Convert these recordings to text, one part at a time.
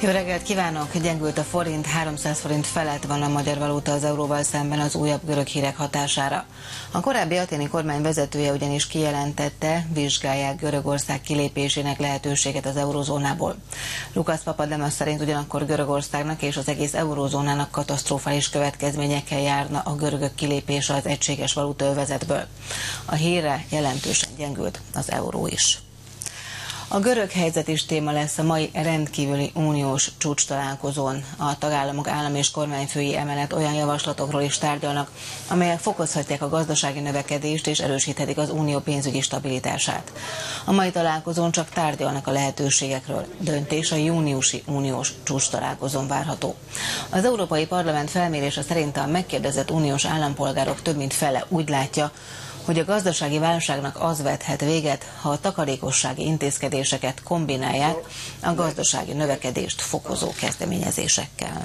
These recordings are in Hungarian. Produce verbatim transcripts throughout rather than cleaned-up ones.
Jó reggelt kívánok! Gyengült a forint, háromszáz forint felett van a magyar valuta az euróval szemben az újabb görög hírek hatására. A korábbi aténi kormány vezetője ugyanis kijelentette, vizsgálják Görögország kilépésének lehetőséget az eurózónából. Lukasz Papademos szerint ugyanakkor Görögországnak és az egész eurózónának katasztrofális következményekkel járna a görögök kilépése az egységes valutaövezetből. A hírre jelentősen gyengült az euró is. A görög helyzet is téma lesz a mai rendkívüli uniós csúcs találkozón. A tagállamok állam és kormányfői emellett olyan javaslatokról is tárgyalnak, amelyek fokozhatják a gazdasági növekedést és erősíthetik az unió pénzügyi stabilitását. A mai találkozón csak tárgyalnak a lehetőségekről. Döntés a júniusi uniós csúcs találkozón várható. Az Európai Parlament felmérése szerint a megkérdezett uniós állampolgárok több mint fele úgy látja, hogy a gazdasági válságnak az vethet véget, ha a takarékossági intézkedéseket kombinálják a gazdasági növekedést fokozó kezdeményezésekkel.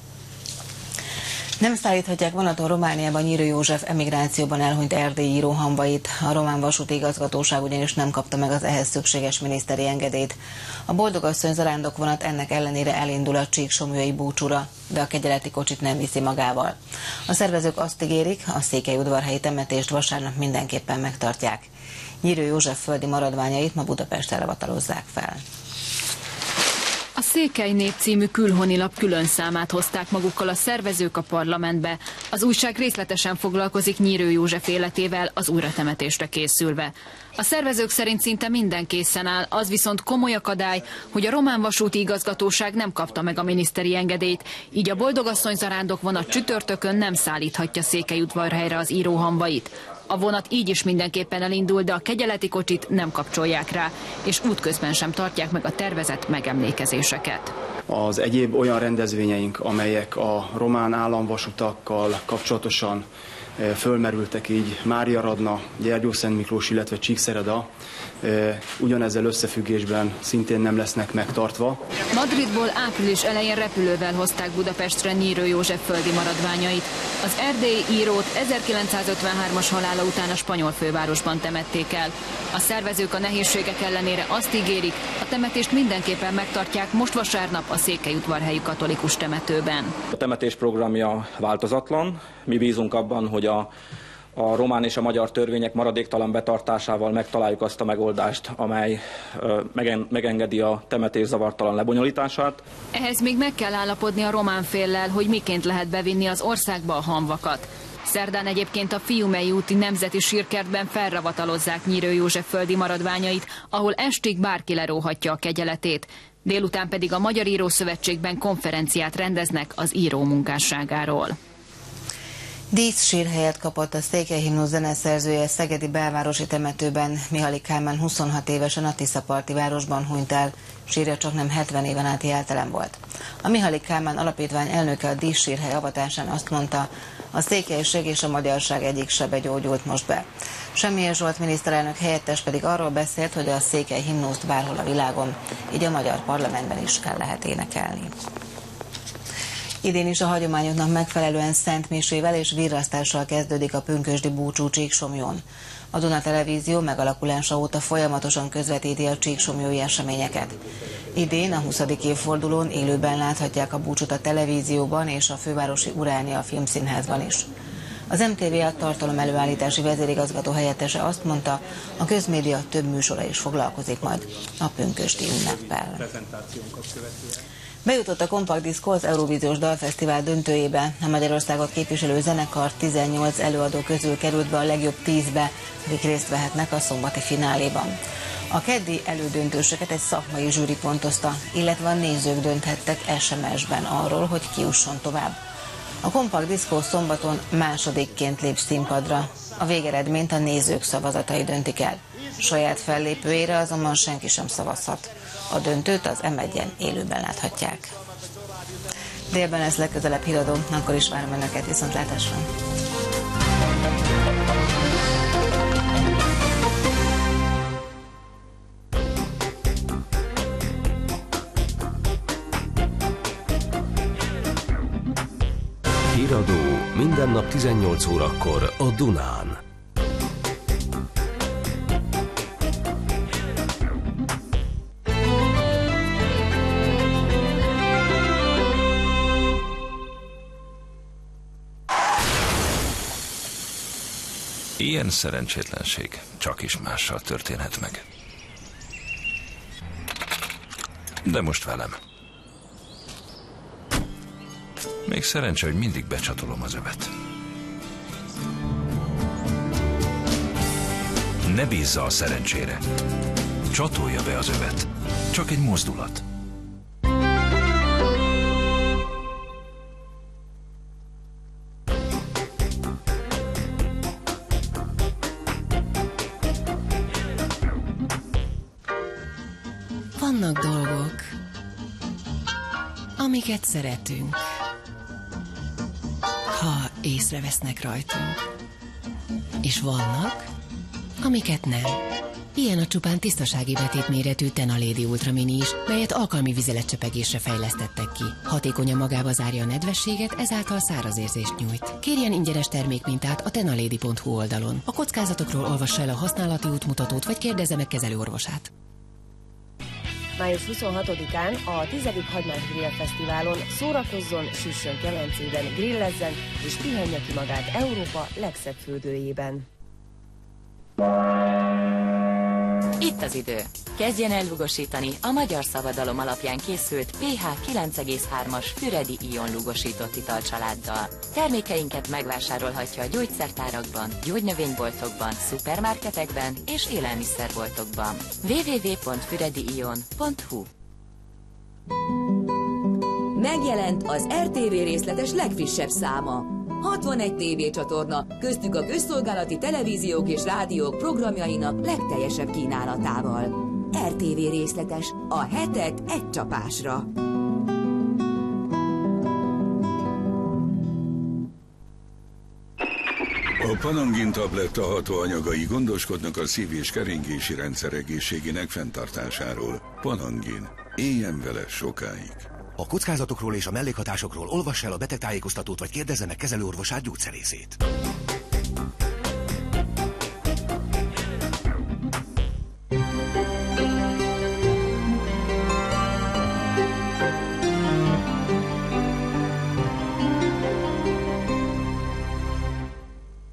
Nem szállíthatják vonaton Romániában Nyírő József emigrációban elhunyt erdélyi író hamvait. A román vasúti igazgatóság ugyanis nem kapta meg az ehhez szükséges miniszteri engedélyt. A Boldogasszony zarándok vonat ennek ellenére elindul a csíksomlyai búcsúra, de a kegyeleti kocsit nem viszi magával. A szervezők azt ígérik, a székelyudvarhelyi temetést vasárnap mindenképpen megtartják. Nyírő József földi maradványait ma Budapesten ravatalozzák fel. A Székely Nép című külhonilap külön számát hozták magukkal a szervezők a parlamentbe. Az újság részletesen foglalkozik Nyírő József életével az újratemetésre készülve. A szervezők szerint szinte minden készen áll, az viszont komoly akadály, hogy a román vasúti igazgatóság nem kapta meg a miniszteri engedélyt, így a Boldogasszony zarándok vonat csütörtökön nem szállíthatja Székelyudvarhelyre az író hamvait. A vonat így is mindenképpen elindul, de a kegyeleti kocsit nem kapcsolják rá, és útközben sem tartják meg a tervezett megemlékezéseket. Az egyéb olyan rendezvényeink, amelyek a román államvasutakkal kapcsolatosan fölmerültek, így Máriaradna, Gyergyószent Miklós, illetve Csíkszereda, ugyanezzel összefüggésben szintén nem lesznek megtartva. Madridból április elején repülővel hozták Budapestre Nyírő József földi maradványait. Az erdélyi írót ezerkilencszázötvenhármas halála után a spanyol fővárosban temették el. A szervezők a nehézségek ellenére azt ígérik, a temetést mindenképpen megtartják most vasárnap a Székelyudvarhelyi katolikus temetőben. A temetés programja változatlan. Mi bízunk abban, hogy a A román és a magyar törvények maradéktalan betartásával megtaláljuk azt a megoldást, amely megengedi a temetés zavartalan lebonyolítását. Ehhez még meg kell állapodni a román féllel, hogy miként lehet bevinni az országba a hamvakat. Szerdán egyébként a Fiumei úti nemzeti sírkertben felravatalozzák Nyírő József földi maradványait, ahol estig bárki leróhatja a kegyeletét. Délután pedig a Magyar Írószövetségben konferenciát rendeznek az író munkásságáról. Díszsírhelyet kapott a székelyhimnusz zeneszerzője szegedi belvárosi temetőben. Mihály Kálmán huszonhat évesen a Tiszaparti városban hunyt el, sírja csaknem hetven éven át jeltelen volt. A Mihály Kálmán alapítvány elnöke a díszsírhely avatásán azt mondta, a székelység és a magyarság egyik sebe gyógyult most be. Semmier Zsolt miniszterelnök helyettes pedig arról beszélt, hogy a székelyhimnuszt bárhol a világon, így a magyar parlamentben is kell lehet énekelni. Idén is a hagyományoknak megfelelően szentmisével és virrasztással kezdődik a pünkösdi búcsú Csíksomlyón. A Duna Televízió megalakulása óta folyamatosan közvetíti a csíksomlyói eseményeket. Idén a huszadik évfordulón élőben láthatják a búcsút a televízióban és a fővárosi Uránia Filmszínházban is. Az em té vé a tartalom előállítási vezérigazgató helyettese azt mondta, a közmédia több műsora is foglalkozik majd a pünkösdi ünneppel. Bejutott a Kompakt Diszkó az Eurovíziós Dalfesztivál döntőjébe. A Magyarországot képviselő zenekar tizennyolc előadó közül került be a legjobb tízbe, akik részt vehetnek a szombati fináléban. A keddi elődöntőseket egy szakmai zsűri pontozta, illetve a nézők dönthettek es em es-ben arról, hogy ki jusson tovább. A Kompakt Diszkó szombaton másodikként lép színpadra. A végeredményt a nézők szavazatai döntik el. Saját fellépőjére azonban senki sem szavazhat. A döntőt az em egyen élőben láthatják. Délben lesz legközelebb híradó, akkor is várom Önöket, viszontlátásra! Híradó minden nap tizennyolc órakor a Dunán. Ilyen szerencsétlenség csak is mással történhet meg. De most velem. Még szerencse, hogy mindig becsatolom az övet. Ne bízza a szerencsére. Csatolja be az övet. Csak egy mozdulat. Vannak dolgok, amiket szeretünk, ha észrevesznek rajtunk. És vannak, amiket nem. Ilyen a csupán tisztasági betétméretű Tenalady Ultra Mini is, melyet alkalmi vizeletcsepegésre fejlesztettek ki. Hatékonyan magába zárja a nedvességet, ezáltal száraz érzést nyújt. Kérjen ingyenes termékmintát a tenalady pont hu oldalon. A kockázatokról olvassa el a használati útmutatót, vagy kérdezze meg kezelőorvosát. május huszonhatodikán a tizedik Hagymás Grill Fesztiválon szórakozzon, süssön kemencében, grillezzen és pihenje ki magát Európa legszebb fürdőjében. Itt az idő. Kezdjen el lugosítani a Magyar Szabadalom alapján készült pé há kilenc egész hármas Füredi Ion lugosított italcsaláddal. Termékeinket megvásárolhatja a gyógyszertárakban, gyógynövényboltokban, szupermarketekben és élelmiszerboltokban. double-u double-u double-u pont füredi ion pont hu. Megjelent az er té vé részletes legfrissebb száma. hatvanegy tévécsatorna, köztük a közszolgálati televíziók és rádiók programjainak legteljesebb kínálatával. er té vé részletes, a hetek egy csapásra. A Panangin tabletta hatóanyagai gondoskodnak a szív- és keringési rendszer egészségének fenntartásáról. Panangin. Éljen vele sokáig. A kockázatokról és a mellékhatásokról olvassa el a betegtájékoztatót, vagy kérdezze meg kezelőorvosát, gyógyszerészét.